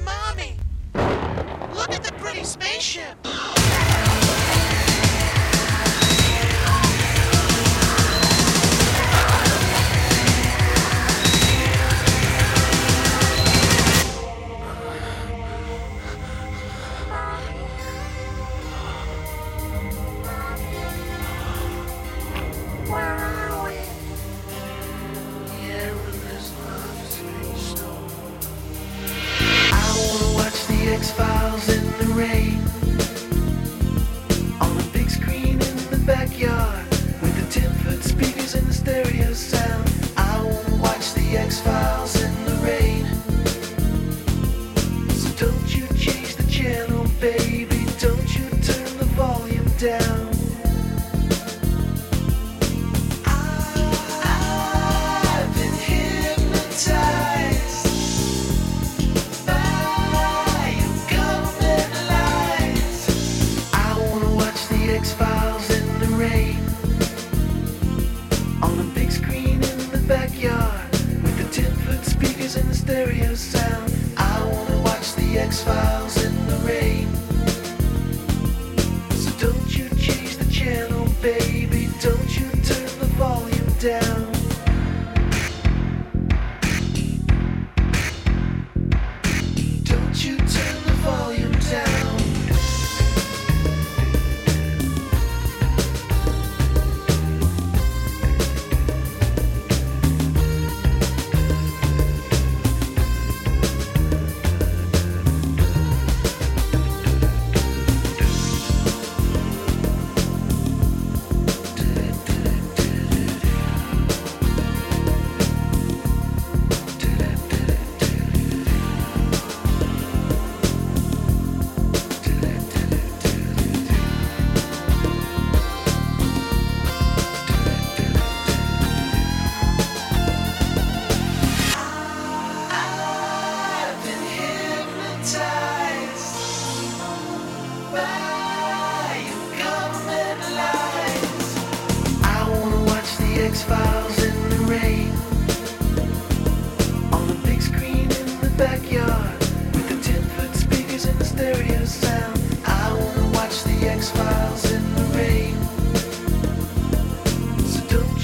Mommy! Look at the pretty spaceship! X-Files in the rain, on a big screen in the backyard, with the 10-foot speakers and the stereo sound. I wanna watch the X-Files in the rain. So don't you change the channel, baby, don't you turn the volume down. I've been hypnotized. X-Files in the rain, on a big screen in the backyard, with the 10-foot speakers and the stereo sound. I wanna watch the X-Files in the rain. So don't you change the channel, baby, don't you turn the volume down. Don't you turn the volume down. X-Files in the rain, on a big screen in the backyard, with the 10-foot speakers and the stereo sound. I wanna watch the X-Files in the rain. So don't